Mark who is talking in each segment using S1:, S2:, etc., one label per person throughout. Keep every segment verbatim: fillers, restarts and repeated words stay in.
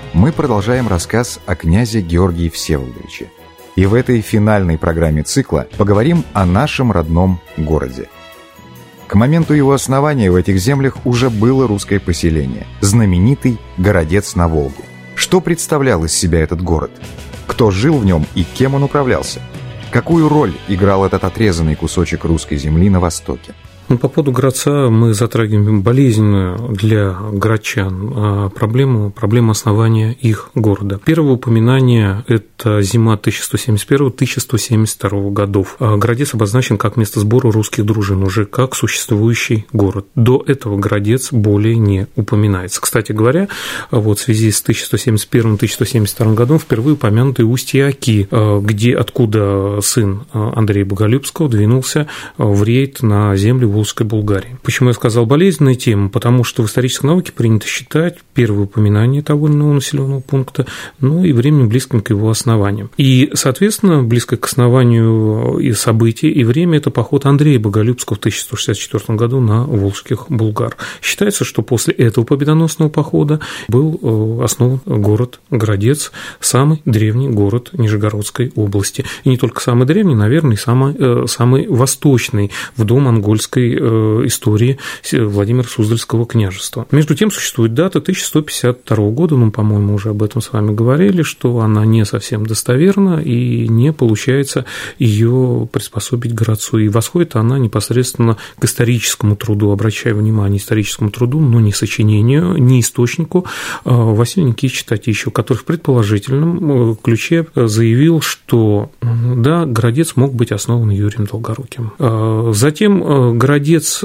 S1: мы продолжаем рассказ о князе Георгии Всеволодовиче. И в этой финальной программе цикла поговорим о нашем родном городе. К моменту его основания в этих землях уже было русское поселение, знаменитый Городец на Волге. Что представлял из себя этот город? Кто жил в нем и кем он управлялся? Какую роль играл этот отрезанный кусочек русской земли на востоке?
S2: Ну, по поводу Градца мы затрагиваем болезненную для городчан проблему, проблему основания их города. Первое упоминание – это зима тысяча сто семьдесят первого — тысяча сто семьдесят второго годов. Городец обозначен как место сбора русских дружин, уже как существующий город. До этого Городец более не упоминается. Кстати говоря, вот в связи с тысяча сто семьдесят первым — тысяча сто семьдесят вторым годом впервые упомянуты устье Оки, где, откуда сын Андрея Боголюбского двинулся в рейд на землю Волжской Булгарии. Почему я сказал болезненная тема? Потому что в исторической науке принято считать первое упоминание того или иного населенного пункта, ну и временем близким к его основанию. И, соответственно, близко к основанию и событий, и время – это поход Андрея Боголюбского в тысяча сто шестьдесят четвёртом году на волжских булгар. Считается, что после этого победоносного похода был основан город Городец, самый древний город Нижегородской области. И не только самый древний, наверное, и самый, самый восточный в домонгольской истории Владимира Суздальского княжества. Между тем, существует дата тысяча сто пятьдесят второго года, ну, по-моему, уже об этом с вами говорили, что она не совсем достоверна и не получается ее приспособить к Городцу. И восходит она непосредственно к историческому труду, обращаю внимание, историческому труду, но не сочинению, не источнику Василия Никитича Татищева, который в предположительном ключе заявил, что, да, Городец мог быть основан Юрием Долгоруким. Затем Городец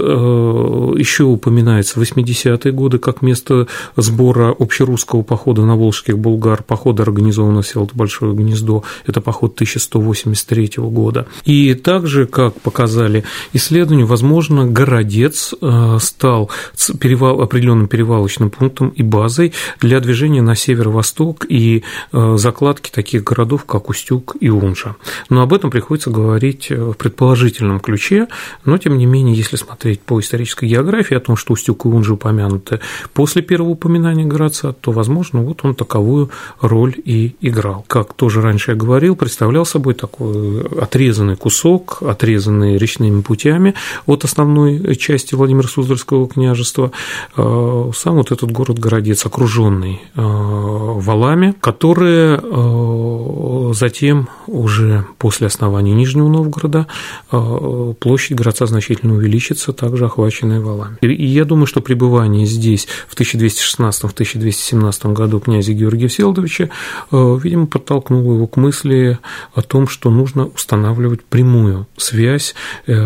S2: еще упоминается в восьмидесятые годы как место сбора общерусского похода на волжских булгар, похода, организованного в село Большое Гнездо, это поход тысяча сто восемьдесят третьего года. И также, как показали исследования, возможно, Городец стал перевал, определенным перевалочным пунктом и базой для движения на северо-восток и закладки таких городов, как Устюг и Унжа. Но об этом приходится говорить в предположительном ключе, но, тем не менее, если смотреть по исторической географии о том, что Устюг и Унжа упомянуты после первого упоминания Городца, то, возможно, вот он таковую роль и играл. Как тоже раньше я говорил, представлял собой такой отрезанный кусок, отрезанный речными путями от основной части Владимира Суздальского княжества, сам вот этот город Городец, окруженный валами, которые затем уже после основания Нижнего Новгорода площадь Городца значительно увеличится, также охваченная валами. И я думаю, что пребывание здесь в тысяча двести шестнадцатом — тысяча двести семнадцатом году князя Георгия Всеволодовича, видимо, подтолкнуло его к мысли о том, что нужно устанавливать прямую связь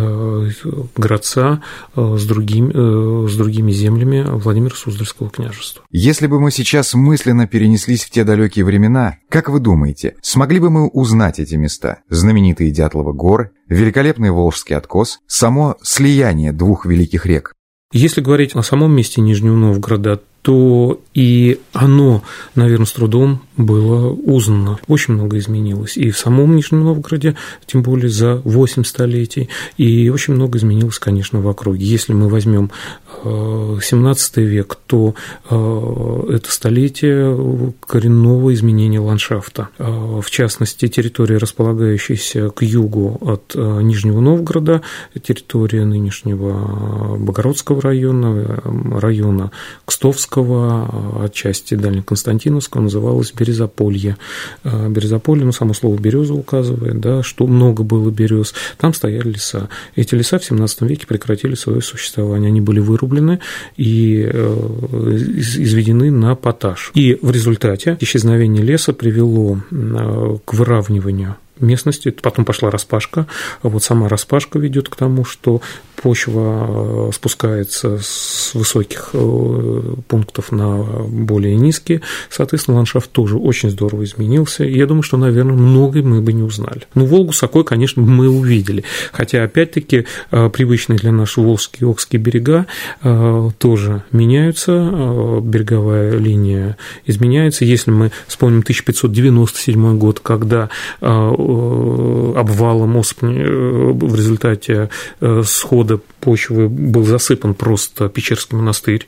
S2: Городца с другими, с другими землями Владимира Суздальского княжества.
S1: Если бы мы сейчас мысленно перенеслись в те далекие времена, как вы думаете, смогли бы мы узнать эти места? Знаменитые Дятловы горы, великолепный Волжский откос, само слияние двух великих рек.
S2: Если говорить о самом месте Нижнего Новгорода, то и оно, наверное, с трудом было узнано. Очень много изменилось и в самом Нижнем Новгороде, тем более за восемь столетий, и очень много изменилось, конечно, в округе. Если мы возьмем семнадцатый век, то это столетие коренного изменения ландшафта. В частности, территория, располагающаяся к югу от Нижнего Новгорода, территория нынешнего Богородского района, района Кстовского, отчасти Дальнеконстантиновского, называлась Березополье. Березополье, ну, само слово «береза» указывает, да, что много было берез. Там стояли леса. Эти леса в семнадцатом веке прекратили свое существование. Они были вырублены и изведены на поташ. И в результате исчезновение леса привело к выравниванию местности, потом пошла распашка, вот сама распашка ведет к тому, что почва спускается с высоких пунктов на более низкие, соответственно, ландшафт тоже очень здорово изменился, и я думаю, что, наверное, многое мы бы не узнали. Ну, Волгу с Окой, конечно, мы увидели, хотя, опять-таки, привычные для нас Волжские и Окские берега тоже меняются, береговая линия изменяется. Если мы вспомним тысяча пятьсот девяносто седьмой год, когда обвалом осыпни в результате схода схода почвы был засыпан просто Печерский монастырь,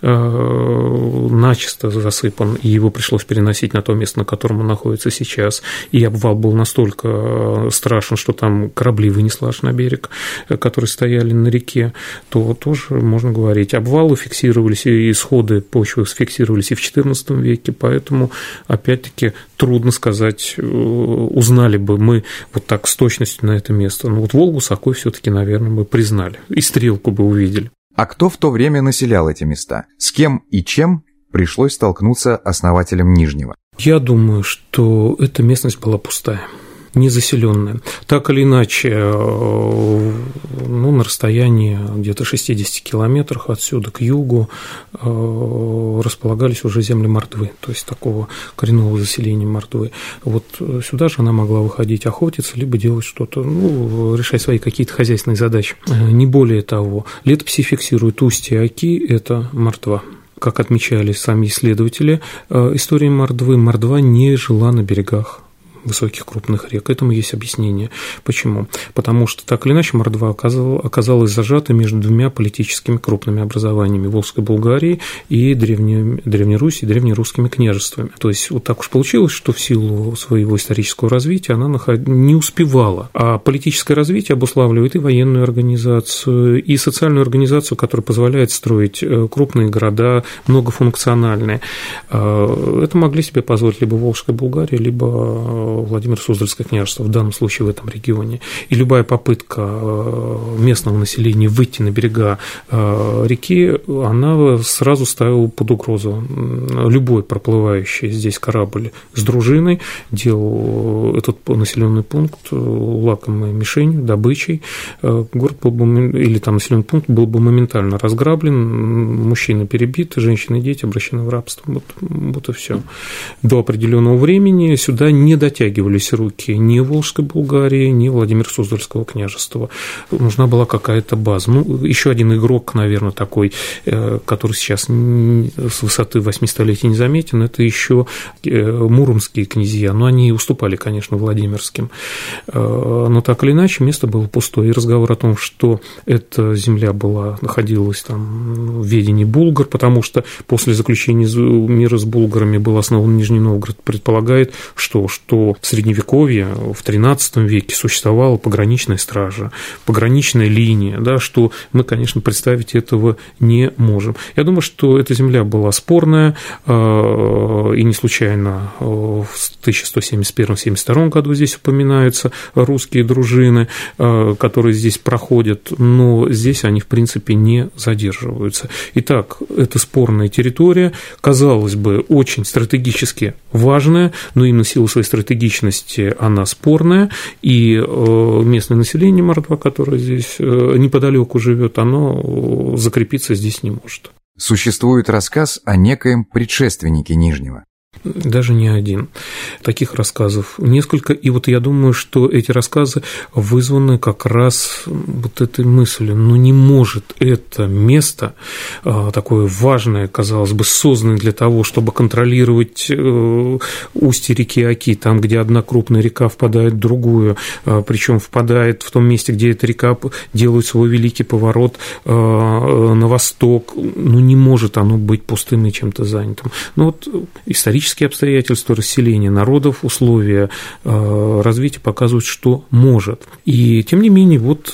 S2: начисто засыпан, и его пришлось переносить на то место, на котором он находится сейчас, и обвал был настолько страшен, что там корабли вынесло аж на берег, которые стояли на реке, то тоже можно говорить. Обвалы фиксировались, и сходы почвы фиксировались и в четырнадцатом веке, поэтому, опять-таки, трудно сказать, узнали бы мы вот так с точностью на это место. Но вот Волгу с Окой все-таки, наверное, мы признали, и стрелку бы увидели.
S1: А кто в то время населял эти места? С кем и чем пришлось столкнуться основателям Нижнего?
S2: Я думаю, что эта местность была пустая, незаселенная. Так или иначе, ну, на расстоянии где-то шестидесяти километрах отсюда к югу располагались уже земли Мордвы, то есть такого коренного заселения Мордвы. Вот сюда же она могла выходить охотиться, либо делать что-то, ну, решать свои какие-то хозяйственные задачи. Не более того, летописи фиксируют устье Оки – это Мордва. Как отмечали сами исследователи истории Мордвы, Мордва не жила на берегах высоких крупных рек. Этому есть объяснение. Почему? Потому что так или иначе Мордва оказалась зажата между двумя политическими крупными образованиями – Волжской Булгарией и Древней, Древней Руси, и древнерусскими княжествами. То есть вот так уж получилось, что в силу своего исторического развития она не успевала. А политическое развитие обуславливает и военную организацию, и социальную организацию, которая позволяет строить крупные города, многофункциональные. Это могли себе позволить либо Волжская Булгария, либо Владимир Суздальское княжество, в данном случае в этом регионе. И любая попытка местного населения выйти на берега реки, она сразу ставила под угрозу. Любой проплывающий здесь корабль с дружиной делал этот населенный пункт лакомой мишенью, добычей. Город был бы, или там населенный пункт был бы моментально разграблен, мужчины перебиты, женщины и дети обращены в рабство. Вот, вот и все. До определенного времени сюда не дотягивались Тягивались руки ни Волжской Булгарии, ни Владимира Суздальского княжества. Нужна была какая-то база. Ну, еще один игрок, наверное, такой, который сейчас с высоты восьми столетий не заметен, это еще муромские князья. Но они уступали, конечно, Владимирским. Но так или иначе, место было пустое. И разговор о том, что эта земля была, находилась там в ведении булгар, потому что после заключения мира с булгарами был основан Нижний Новгород, предполагает, что, что в Средневековье, в тринадцатом веке существовала пограничная стража, пограничная линия, да, что мы, конечно, представить этого не можем. Я думаю, что эта земля была спорная, и не случайно в тысяча сто семьдесят первом — семьдесят втором году здесь упоминаются русские дружины, которые здесь проходят, но здесь они, в принципе, не задерживаются. Итак, это спорная территория, казалось бы, очень стратегически важная, но именно в силу своей стратегической она спорная, и местное население Мордва, которое здесь неподалеку живет, оно закрепиться здесь не может.
S1: Существует рассказ о некоем предшественнике Нижнего.
S2: Даже не один. Таких рассказов несколько, и вот я думаю, что эти рассказы вызваны как раз вот этой мыслью, ну не может это место, такое важное, казалось бы, созданное для того, чтобы контролировать устье реки Оки, там, где одна крупная река впадает в другую, причем впадает в том месте, где эта река делает свой великий поворот на восток, ну не может оно быть пустым и чем-то занятым. Ну вот исторически обстоятельства расселения народов, условия развития показывают, что может. И, тем не менее, вот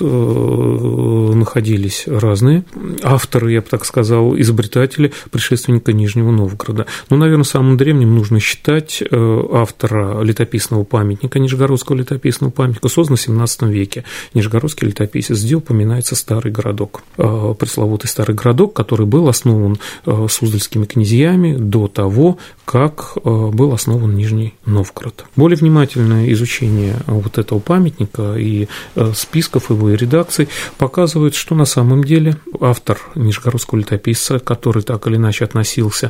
S2: находились разные авторы, я бы так сказал, изобретатели предшественника Нижнего Новгорода. Ну, наверное, самым древним нужно считать автора летописного памятника, Нижегородского летописного памятника, созданного в семнадцатом веке. Нижегородский летописец, где упоминается старый городок. Пресловутый старый городок, который был основан суздальскими князьями до того, как был основан Нижний Новгород. Более внимательное изучение вот этого памятника и списков его и редакций показывает, что на самом деле автор Нижегородского летописца, который так или иначе относился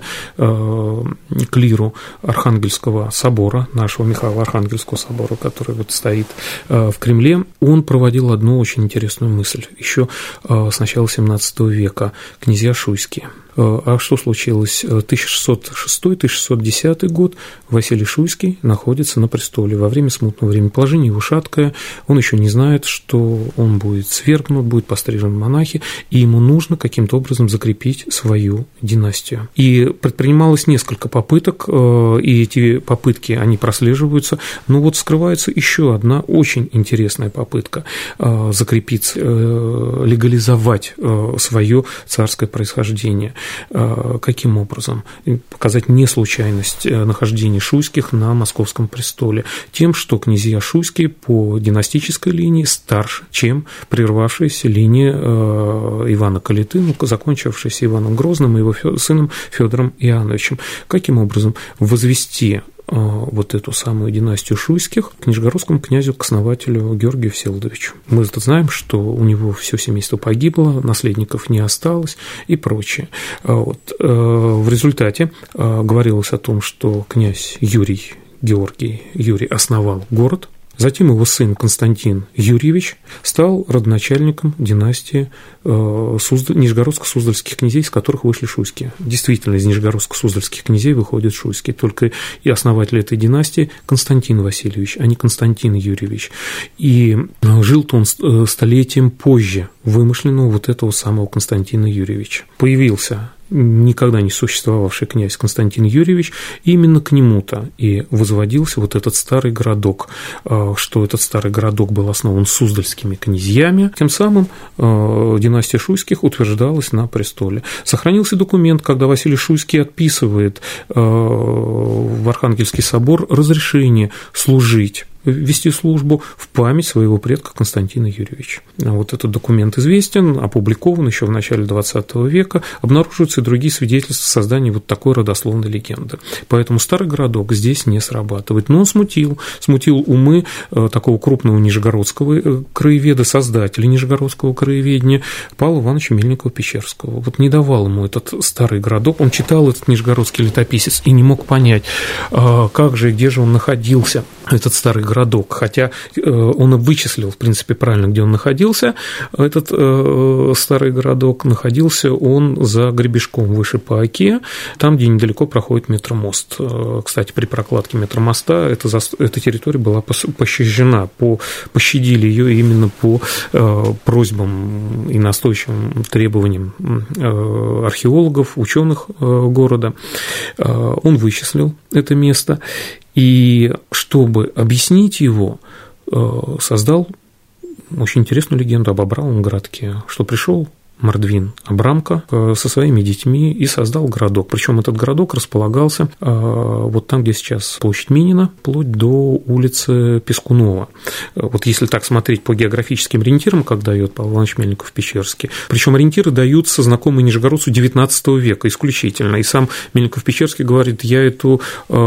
S2: к лиру Архангельского собора, нашего Михаила Архангельского собора, который вот стоит в Кремле, он проводил одну очень интересную мысль. Еще с начала семнадцатого века князья шуйские. А что случилось? тысяча шестьсот шестой — тысяча шестьсот десятый год, Василий Шуйский находится на престоле во время смутного времени. Положение его шаткое, он еще не знает, что он будет свергнут, будет пострижен в монахи, и ему нужно каким-то образом закрепить свою династию. И предпринималось несколько попыток, и эти попытки, они прослеживаются, но вот скрывается еще одна очень интересная попытка закрепиться, легализовать свое царское происхождение. Каким образом? Показать неслучайность нахождения Шуйских на московском престоле тем, что князья Шуйские по династической линии старше, чем прервавшаяся линия Ивана Калиты, ну, закончившаяся Иваном Грозным и его сыном Федором Иоанновичем. Каким образом возвести вот эту самую династию Шуйских к нижегородскому князю, к основателю Георгию Всеволодовичу? Мы это знаем, что у него все семейство погибло, наследников не осталось и прочее. Вот. В результате говорилось о том, что князь Юрий, Георгий Юрий основал город. Затем его сын Константин Юрьевич стал родоначальником династии нижегородско-суздальских князей, из которых вышли Шуйские. Действительно, из нижегородско-суздальских князей выходят Шуйские, только и основатель этой династии Константин Васильевич, а не Константин Юрьевич. И жил-то он столетием позже вымышленного вот этого самого Константина Юрьевича. Появился никогда не существовавший князь Константин Юрьевич, и именно к нему-то и возводился вот этот старый городок, что этот старый городок был основан суздальскими князьями, тем самым династия Шуйских утверждалась на престоле. Сохранился документ, когда Василий Шуйский отписывает в Архангельский собор разрешение служить, вести службу в память своего предка Константина Юрьевича. Вот этот документ известен, опубликован еще в начале двадцатого века, обнаруживаются и другие свидетельства создания вот такой родословной легенды. Поэтому старый городок здесь не срабатывает. Но он смутил, смутил умы такого крупного нижегородского краеведа, создателя нижегородского краеведения Павла Ивановича Мельникова-Печерского. Вот не давал ему этот старый городок, он читал этот нижегородский летописец и не мог понять, как же и где же он находился, этот старый городок. городок, хотя он вычислил, в принципе, правильно, где он находился. Этот старый городок находился он за гребешком выше по Оке, там, где недалеко проходит метромост. Кстати, при прокладке метромоста эта, эта территория была пощажена, по, пощадили ее именно по просьбам и настойчивым требованиям археологов, ученых города. Он вычислил это место. И чтобы объяснить его, создал очень интересную легенду об Абрамовом городке, что пришел Мордвин Абрамка со своими детьми и создал городок. Причем этот городок располагался вот там, где сейчас площадь Минина, вплоть до улицы Пескунова. Вот если так смотреть по географическим ориентирам, как дает Павел Иванович Мельников-Печерский, причем ориентиры даются знакомые нижегородцу девятнадцатого века исключительно. И сам Мельников-Печерский говорит: я эту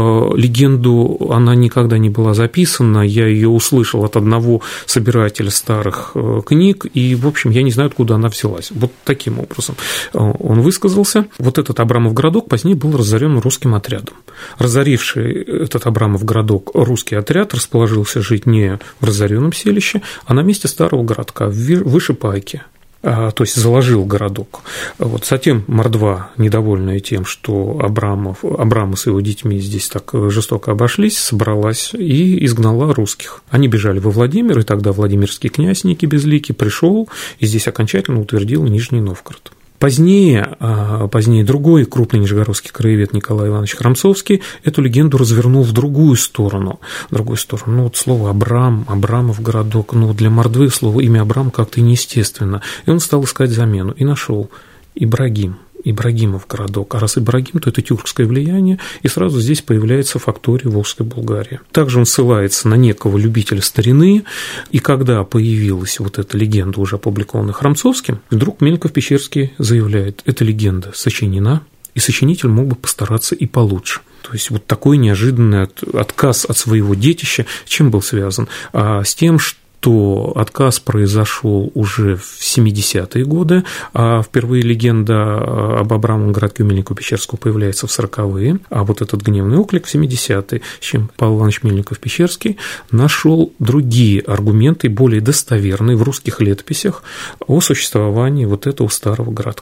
S2: легенду, она никогда не была записана, я ее услышал от одного собирателя старых книг, и, в общем, я не знаю, откуда она взялась. Вот таким образом он высказался. Вот этот Абрамов городок позднее был разорен русским отрядом. Разоривший этот Абрамов городок русский отряд расположился жить не в разоренном селище, а на месте старого городка, выше по Оке. То есть заложил городок. Вот. Затем Мордва, недовольная тем, что Абрамов, Абрама с его детьми здесь так жестоко обошлись, собралась и изгнала русских. Они бежали во Владимир, и тогда владимирский князь Ники Безликий пришел и здесь окончательно утвердил Нижний Новгород. Позднее, позднее другой крупный нижегородский краевед Николай Иванович Храмцовский эту легенду развернул в другую сторону. В другую сторону. Ну, вот слово Абрам, Абрамов городок, ну, для Мордвы слово имя Абрам как-то неестественно. И он стал искать замену и нашел Ибрагим. Ибрагимов городок. А раз Ибрагим, то это тюркское влияние, и сразу здесь появляется фактория Волжской Булгарии. Также он ссылается на некого любителя старины, и когда появилась вот эта легенда, уже опубликованная Храмцовским, вдруг Мельников-Печерский заявляет: эта легенда сочинена, и сочинитель мог бы постараться и получше. То есть вот такой неожиданный отказ от своего детища с чем был связан? А с тем, что то отказ произошел уже в семидесятые годы, а впервые легенда об Абрамовом городке у Мельникова-Печерского появляется в сороковые, а вот этот гневный оклик в семидесятые, с чем Павел Иванович Мельников-Печерский нашел другие аргументы, более достоверные в русских летописях о существовании вот этого старого городка.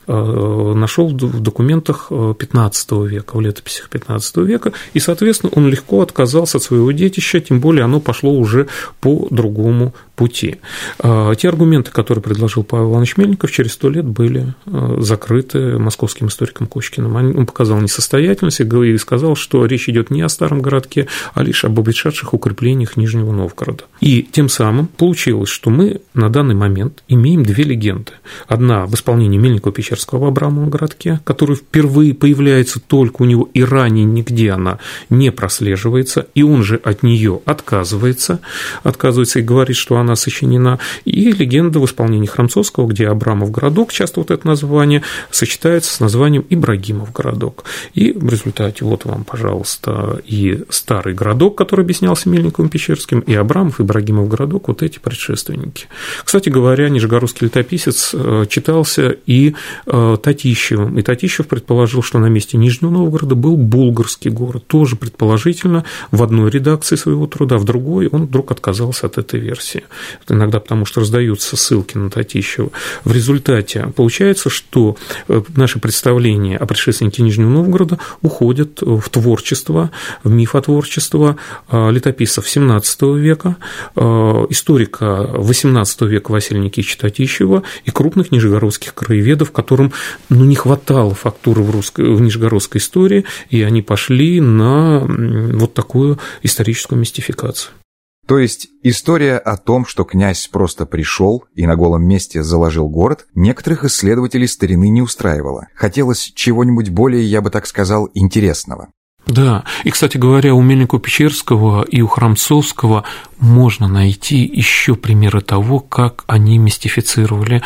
S2: нашел в документах пятнадцатого века, в летописях пятнадцатого века, и, соответственно, он легко отказался от своего детища, тем более оно пошло уже по другому пути. Те аргументы, которые предложил Павел Иванович Мельников, через сто лет были закрыты московским историком Кочкиным. Он показал несостоятельность и сказал, что речь идет не о старом городке, а лишь об обветшавших укреплениях Нижнего Новгорода. И тем самым получилось, что мы на данный момент имеем две легенды. Одна в исполнении Мельникова-Печерского в Абрамовом городке, который впервые появляется только у него, и ранее нигде она не прослеживается, и он же от нее отказывается, отказывается и говорит, что она сочинена, и легенда в исполнении Храмцовского, где Абрамов городок, часто вот это название, сочетается с названием Ибрагимов городок. И в результате вот вам, пожалуйста, и старый городок, который объяснялся Мельниковым Печерским, и Абрамов, Ибрагимов городок, вот эти предшественники. Кстати говоря, нижегородский летописец читался и Татищевым, и Татищев предположил, что на месте Нижнего Новгорода был Булгарский город, тоже предположительно в одной редакции своего труда, в другой он вдруг отказался от этой версии. Иногда потому, что раздаются ссылки на Татищева. В результате получается, что наши представления о предшественнике Нижнего Новгорода уходят в творчество, в мифотворчество летописцев семнадцатого века, историка восемнадцатого века Василия Никитича Татищева и крупных нижегородских краеведов, которым ну, не хватало фактуры в, русской, в нижегородской истории, и они пошли на вот такую историческую мистификацию.
S1: То есть история о том, что князь просто пришел и на голом месте заложил город, некоторых исследователей старины не устраивала. Хотелось чего-нибудь более, я бы так сказал, интересного.
S2: Да, и, кстати говоря, у Мельникова-Печерского и у Храмцовского можно найти еще примеры того, как они мистифицировали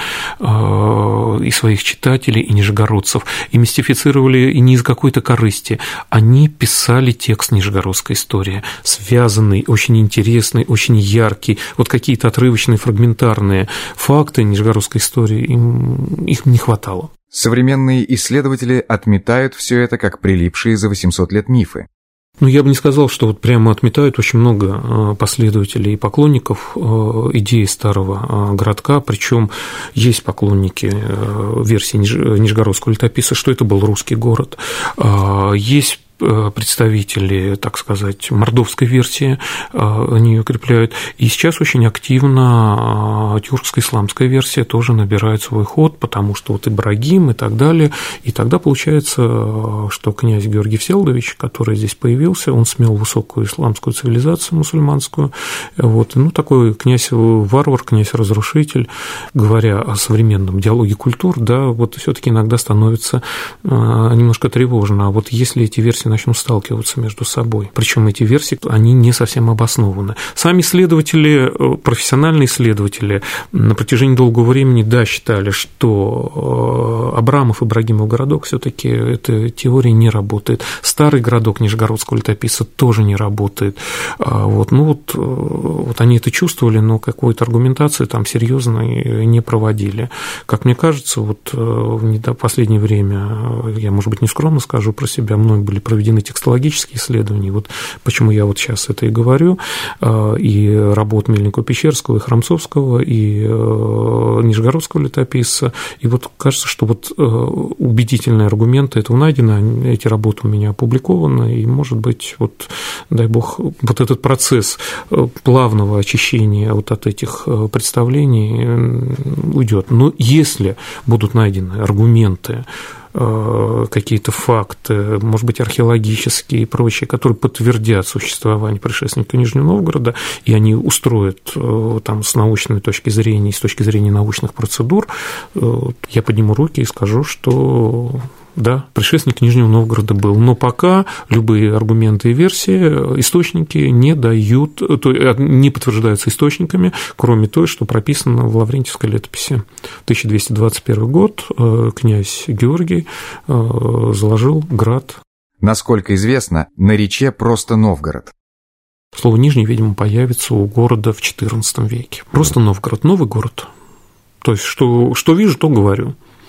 S2: и своих читателей, и нижегородцев, и мистифицировали и не из какой-то корысти. Они писали текст нижегородской истории, связанный, очень интересный, очень яркий, вот какие-то отрывочные, фрагментарные факты нижегородской истории, им, их не хватало.
S1: Современные исследователи отметают все это как прилипшие за восемьсот лет мифы.
S2: Ну, я бы не сказал, что вот прямо отметают. Очень много последователей и поклонников идеи старого городка, причем есть поклонники версии нижегородского летописца, что это был русский город, есть представители, так сказать, мордовской версии, они ее укрепляют. И сейчас очень активно тюркско-исламская версия тоже набирает свой ход, потому что вот Ибрагим и так далее. И тогда получается, что князь Георгий Всеволодович, который здесь появился, он смел высокую исламскую цивилизацию мусульманскую. Вот. Ну, такой князь-варвар, князь-разрушитель, говоря о современном диалоге культур, да, вот все-таки иногда становится немножко тревожно. А вот если эти версии начнут сталкиваться между собой. Причем эти версии, они не совсем обоснованы. Сами исследователи, профессиональные исследователи на протяжении долгого времени, да, считали, что Абрамов, Ибрагимов городок, все-таки эта теория не работает. Старый городок нижегородского летописца тоже не работает. Вот, ну вот, вот они это чувствовали, но какой-то аргументации там серьезной не проводили. Как мне кажется, вот в последнее время, я, может быть, не скромно скажу про себя, мной были проведены текстологические исследования, вот почему я вот сейчас это и говорю, и работ Мельникова-Печерского, и Храмцовского, и нижегородского летописца, и вот кажется, что вот убедительные аргументы этого найдено, эти работы у меня опубликованы, и, может быть, вот, дай бог, вот этот процесс плавного очищения вот от этих представлений уйдет. Но если будут найдены аргументы, какие-то факты, может быть, археологические и прочие, которые подтвердят существование предшественника Нижнего Новгорода, и они устроят там с научной точки зрения, с точки зрения научных процедур, я подниму руки и скажу, что да, предшественник Нижнего Новгорода был. Но пока любые аргументы и версии, источники не дают, то, не подтверждаются источниками, кроме той, что прописано в Лаврентьевской летописи. тысяча двести двадцать первый год, князь Георгий заложил град.
S1: Насколько известно, наречие просто Новгород.
S2: Слово «нижний», видимо, появится у города в четырнадцатом веке. Просто Новгород, новый город. То есть, что, что вижу, то говорю.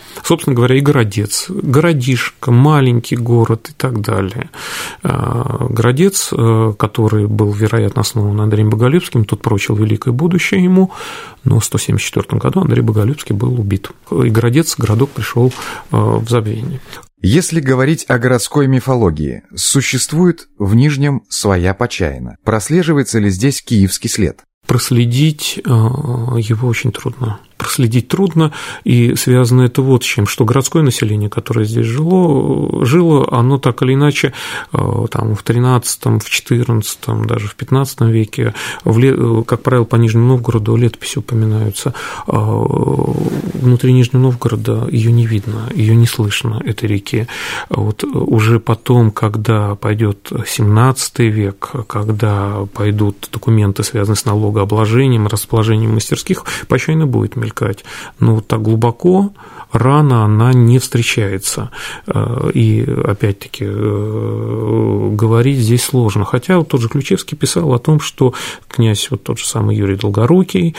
S2: Собственно говоря, и Городец, городишко, маленький город и так далее. Городец, который был, вероятно, основан Андреем Боголюбским, тот прочил великое будущее ему, но в сто семьдесят четвёртом году Андрей Боголюбский был убит. И Городец, городок, пришел в забвение.
S1: Если говорить о городской мифологии, существует в Нижнем своя Почаина. Прослеживается ли здесь киевский след?
S2: Проследить его очень трудно. Проследить трудно, и связано это вот с чем, что городское население, которое здесь жило, жило, оно так или иначе там, в тринадцатом, в четырнадцатом, даже в пятнадцатом веке, в, как правило, по Нижнему Новгороду летописи упоминаются. Внутри Нижнего Новгорода ее не видно, ее не слышно, этой реки. Вот уже потом, когда пойдет семнадцатый век, когда пойдут документы, связанные с налогообложением, расположением мастерских, Почаина будет мелькать. Но вот так глубоко, рано она не встречается. И, опять-таки, говорить здесь сложно. Хотя вот тот же Ключевский писал о том, что князь, вот тот же самый Юрий Долгорукий,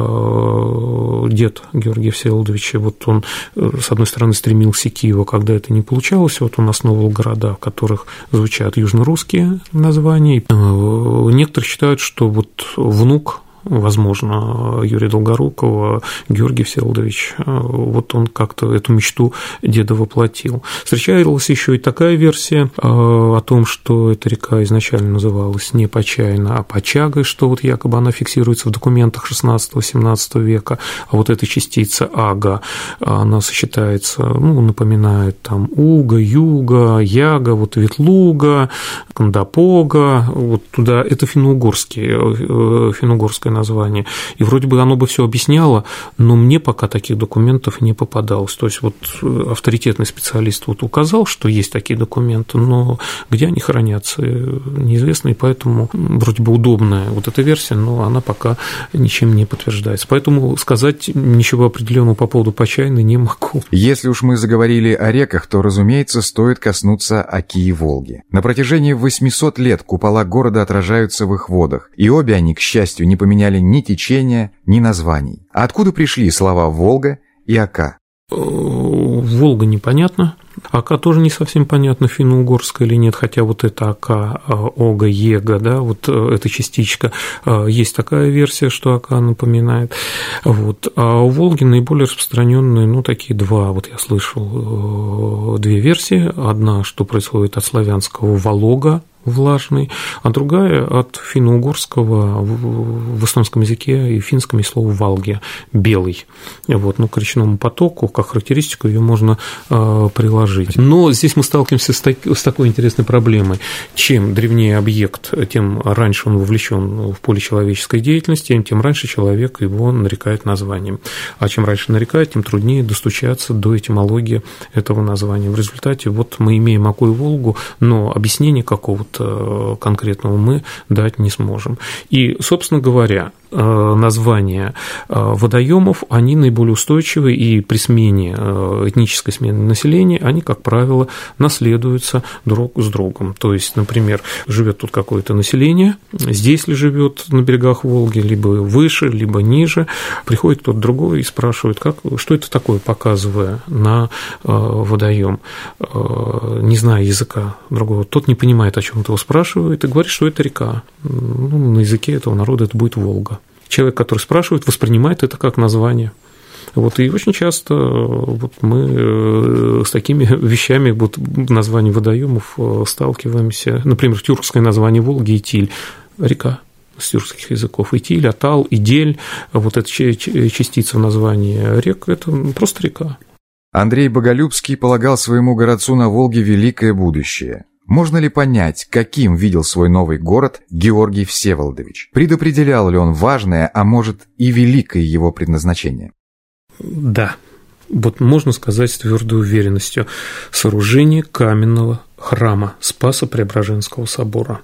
S2: дед Георгия Всеволодовича, вот он, с одной стороны, стремился к Киеву, когда это не получалось, вот он основывал города, в которых звучат южнорусские названия. Некоторые считают, что вот внук, возможно, Юрия Долгорукова, Георгий Всеволодович, вот он как-то эту мечту деда воплотил. Встречалась еще и такая версия о том, что эта река изначально называлась не Почаина, а Почагой, что вот якобы она фиксируется в документах шестнадцатого-семнадцатого века, а вот эта частица Ага, она сочетается, ну, напоминает там Уга, Юга, Яга, вот Ветлуга, Кандапога, вот туда, это финно-угорские, финно-угорское название. И вроде бы оно бы все объясняло, но мне пока таких документов не попадалось. То есть вот авторитетный специалист вот указал, что есть такие документы, но где они хранятся, неизвестно, и поэтому вроде бы удобная вот эта версия, но она пока ничем не подтверждается. Поэтому сказать ничего определенного по поводу Почаины не могу.
S1: Если уж мы заговорили о реках, то, разумеется, стоит коснуться Оки и Волги. На протяжении восьмисот лет купола города отражаются в их водах, и обе они, к счастью, не поменяли ни течения, ни названий. А откуда пришли слова «Волга» и «Ока»?
S2: Волга непонятно, Ока тоже не совсем понятно, финно-угорская или нет, хотя вот это Ока, Ога, Ега, да, вот эта частичка, есть такая версия, что Ока напоминает. Вот. А у Волги наиболее распространенные, ну, такие два, вот я слышал, две версии. Одна, что происходит от славянского «Волога», влажный, а другая от финно-угорского в эстонском языке и финском есть слово «валги» – белый. Вот, ну, к речному потоку, как характеристику, ее можно э, приложить. Но здесь мы сталкиваемся с, так, с такой интересной проблемой. Чем древнее объект, тем раньше он вовлечен в поле человеческой деятельности, тем раньше человек его нарекает названием. А чем раньше нарекает, тем труднее достучаться до этимологии этого названия. В результате вот мы имеем Оку и Волгу, но объяснение какого-то конкретного мы дать не сможем. И, собственно говоря, названия водоемов, они наиболее устойчивы, и при смене, этнической смене населения, они, как правило, наследуются друг с другом. То есть, например, живет тут какое-то население, здесь ли живет на берегах Волги, либо выше, либо ниже, приходит кто-то другой и спрашивает, как, что это такое, показывая на водоем, не зная языка другого. Тот не понимает, о чем его спрашивает, и говорит, что это река. Ну, на языке этого народа это будет Волга. Человек, который спрашивает, воспринимает это как название. Вот, и очень часто вот мы с такими вещами, вот, названий водоемов сталкиваемся. Например, тюркское название Волги – Итиль, река с тюркских языков. Итиль, Атал, Идель, вот эта частица в названии рек – это просто река.
S1: Андрей Боголюбский полагал своему городцу на Волге великое будущее. Можно ли понять, каким видел свой новый город Георгий Всеволодович? Предопределял ли он важное, а может и великое его предназначение? Да.
S2: Вот можно сказать с твердой уверенностью: сооружение каменного храма Спасо-Преображенского собора.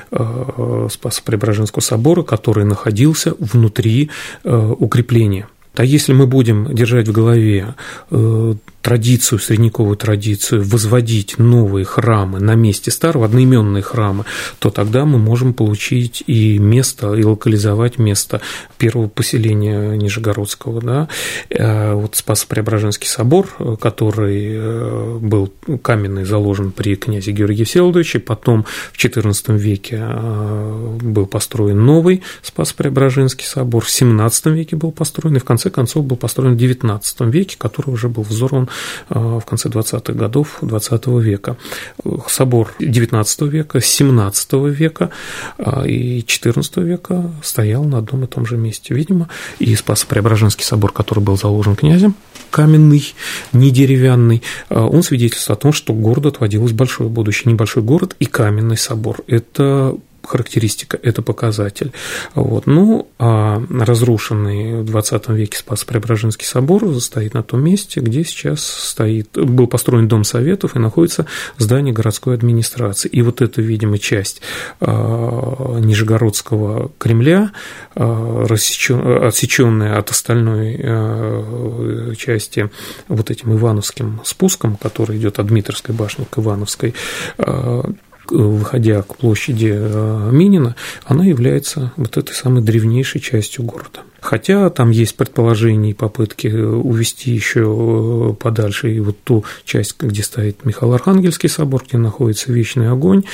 S2: Спасо-Преображенского собора, который находился внутри укрепления. А если мы будем держать в голове традицию, средневековую традицию возводить новые храмы на месте старого, одноименные храмы, то тогда мы можем получить и место, и локализовать место первого поселения Нижегородского. Да? Вот Спасо-Преображенский собор, который был каменный, заложен при князе Георгии Всеволодовиче, потом в четырнадцатом веке был построен новый Спасо-Преображенский собор, в семнадцатом веке был построен, и в конце концов был построен в девятнадцатом веке, который уже был взорван в конце двадцатых годов двадцатого века. Собор девятнадцатого века, семнадцатого века и четырнадцатого века стоял на одном и том же месте. Видимо, и Спасо-Преображенский собор, который был заложен князем, каменный, не деревянный, он свидетельствует о том, что городу отводилось большое будущее. Небольшой город и каменный собор – это характеристика, это показатель. Вот. Ну, а разрушенный в двадцатом веке Спасо-Преображенский собор стоит на том месте, где сейчас стоит, был построен Дом Советов и находится здание городской администрации. И вот эта, видимо, часть а, Нижегородского Кремля, а, отсеченная от остальной а, части вот этим Ивановским спуском, который идет от Дмитровской башни к Ивановской, а, выходя к площади Минина, она является вот этой самой древнейшей частью города. Хотя там есть предположения и попытки увести еще подальше и вот ту часть, где стоит Михаил-Архангельский собор, где находится Вечный огонь,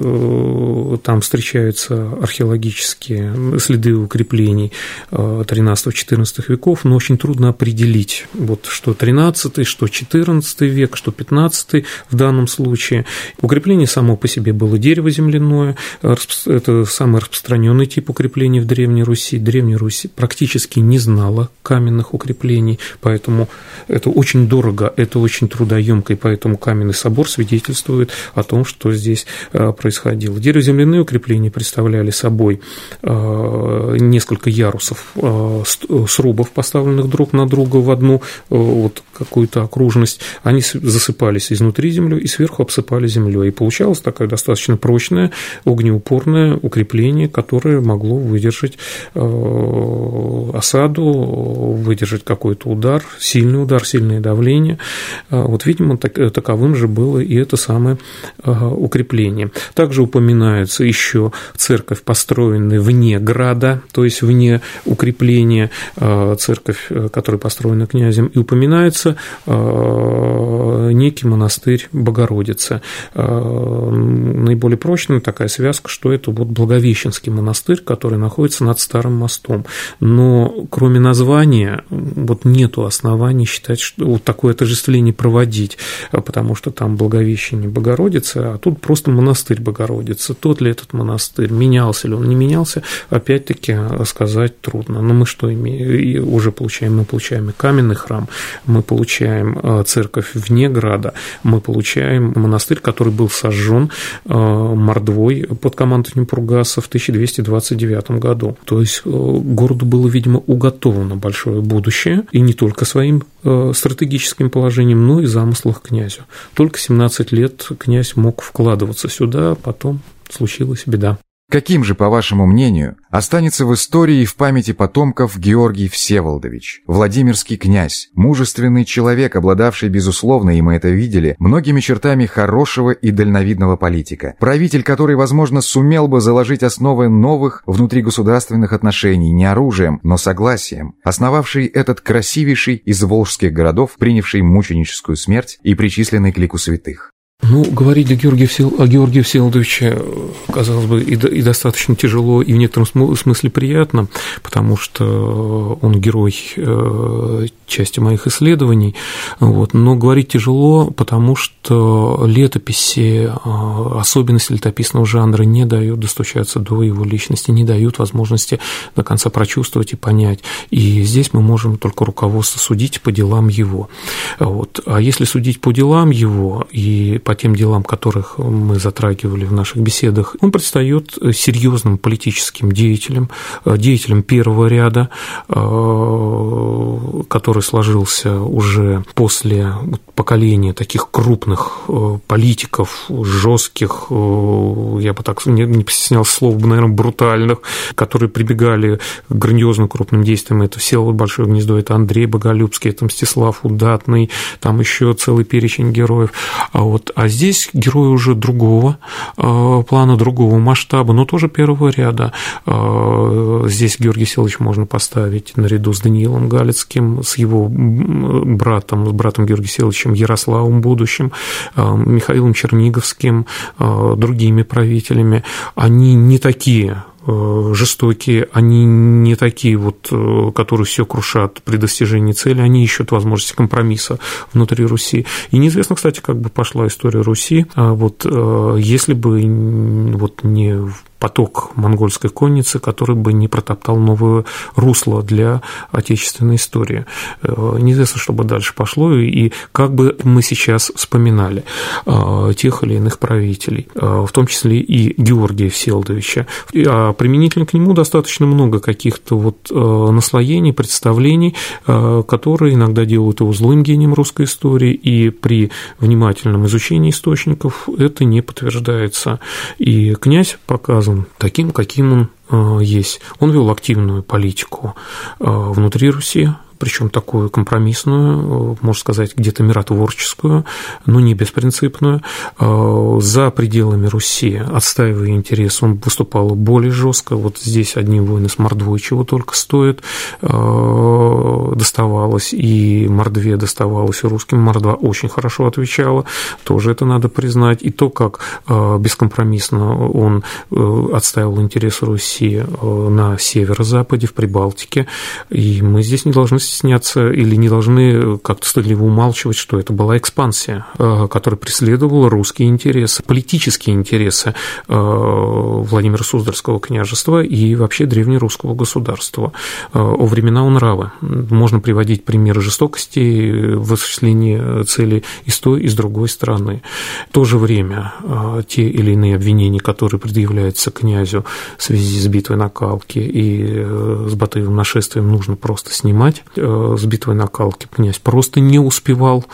S2: там встречаются археологические следы укреплений тринадцатого-четырнадцатого веков, но очень трудно определить, вот что тринадцатый, что четырнадцатый век, что пятнадцатый в данном случае. Укрепление само по себе было дерево земляное, это самый распространенный тип укреплений в Древней Руси. Древняя Русь практически практически не знала каменных укреплений, поэтому это очень дорого, это очень трудоемко, и поэтому каменный собор свидетельствует о том, что здесь происходило. Дерево-земляные укрепления представляли собой несколько ярусов срубов, поставленных друг на друга в одну вот какую-то окружность. Они засыпались изнутри землей и сверху обсыпали землей. И получалось такое достаточно прочное, огнеупорное укрепление, которое могло выдержать осаду, выдержать какой-то удар, сильный удар, сильное давление. Вот, видимо, так, таковым же было и это самое укрепление. Также упоминается еще церковь, построенная вне града, то есть вне укрепления, церковь, которая построена князем, и упоминается некий монастырь Богородицы. Наиболее прочная такая связка, что это вот Благовещенский монастырь, который находится над Старым мостом. Но кроме названия вот нету оснований считать, что вот такое отождествление проводить, потому что там Благовещение Богородицы, а тут просто монастырь Богородицы. Тот ли этот монастырь, менялся ли он, не менялся, опять-таки сказать трудно. Но мы что имеем? Уже получаем, мы получаем и каменный храм, мы получаем церковь вне града, мы получаем монастырь, который был сожжен Мордвой под командованием Пургаса в тысяча двести двадцать девятом году. То есть городу было, видимо, уготовано большое будущее, и не только своим стратегическим положением, но и замыслах князю. Только семнадцать лет князь мог вкладываться сюда, потом случилась беда.
S1: Каким же, по вашему мнению, останется в истории и в памяти потомков Георгий Всеволодович, Владимирский князь, мужественный человек, обладавший, безусловно, и мы это видели, многими чертами хорошего и дальновидного политика, правитель, который, возможно, сумел бы заложить основы новых внутригосударственных отношений не оружием, но согласием, основавший этот красивейший из волжских городов, принявший мученическую смерть и причисленный к лику святых.
S2: Ну, говорить о Георгии, Всевол... о Георгии Всеволодовиче, казалось бы, и, и достаточно тяжело, и в некотором смысле приятно, потому что он герой части моих исследований, вот. Но говорить тяжело, потому что летописи, особенности летописного жанра не дают достучаться до его личности, не дают возможности до конца прочувствовать и понять. И здесь мы можем только руководство судить по делам его. Вот. А если судить по делам его и по по тем делам, которых мы затрагивали в наших беседах, он предстает серьезным политическим деятелем, деятелем первого ряда, который сложился уже после поколения таких крупных политиков, жестких, я бы так не постеснялся слов, наверное, брутальных, которые прибегали к грандиозным крупным действиям. Это Всеволод Большое Гнездо, это Андрей Боголюбский, это Мстислав Удатный, там еще целый перечень героев. А, вот, а здесь герои уже другого плана, другого масштаба, но тоже первого ряда. Здесь Георгий Всеволодович можно поставить наряду с Даниилом Галицким, с его братом, с братом Георгия Всеволодовичем Ярославом будущим, Михаилом Черниговским, другими правителями. Они не такие жестокие, они не такие вот, которые все крушат при достижении цели, они ищут возможности компромисса внутри Руси. И неизвестно, кстати, как бы пошла история Руси, вот если бы вот не поток монгольской конницы, который бы не протоптал новое русло для отечественной истории. Неизвестно, что бы дальше пошло, и как бы мы сейчас вспоминали тех или иных правителей, в том числе и Георгия Всеволодовича. А применительно к нему достаточно много каких-то вот наслоений, представлений, которые иногда делают его злым гением русской истории, и при внимательном изучении источников это не подтверждается. И князь показан таким, каким он есть. Он вел активную политику внутри Руси, причем такую компромиссную, можно сказать, где-то миротворческую, но не беспринципную. За пределами Руси, отстаивая интерес, он выступал более жестко. Вот здесь одни войны с Мордвой чего только стоит, доставалось, и Мордве доставалось, и русским Мордва очень хорошо отвечала, тоже это надо признать. И то, как бескомпромиссно он отстаивал интересы Руси на северо-западе, в Прибалтике, и мы здесь не должны стесняться или не должны как-то стыдливо умалчивать, что это была экспансия, которая преследовала русские интересы, политические интересы Владимира Суздальского княжества и вообще древнерусского государства. О времена нравы. Можно приводить примеры жестокости в осуществлении целей и с той, и с другой стороны. В то же время те или иные обвинения, которые предъявляются князю в связи с битвой на Калке и с Батыевым нашествием, нужно просто снимать. С битвой на Калке князь просто не успевал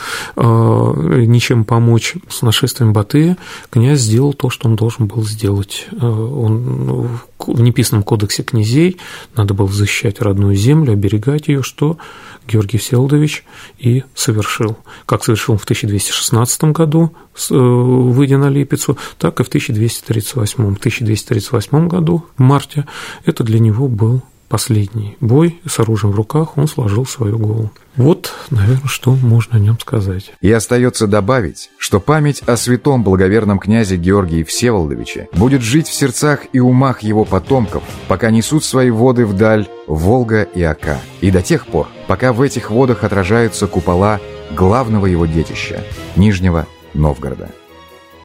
S2: ничем помочь. С нашествием Батыя князь сделал то, что он должен был сделать. Он в неписанном кодексе князей надо было защищать родную землю, оберегать ее, что Георгий Всеволодович и совершил. Как совершил в тысяча двести шестнадцатом году, выйдя на Липецу, так и в тысяча двести тридцать восьмом. В тысяча двести тридцать восьмом году, в марте, это для него был последний бой, с оружием в руках он сложил свою голову. Вот, наверное, что можно о нем сказать.
S1: И остается добавить, что память о святом благоверном князе Георгии Всеволодовиче будет жить в сердцах и умах его потомков, пока несут свои воды вдаль Волга и Ока, и до тех пор, пока в этих водах отражаются купола главного его детища – Нижнего Новгорода.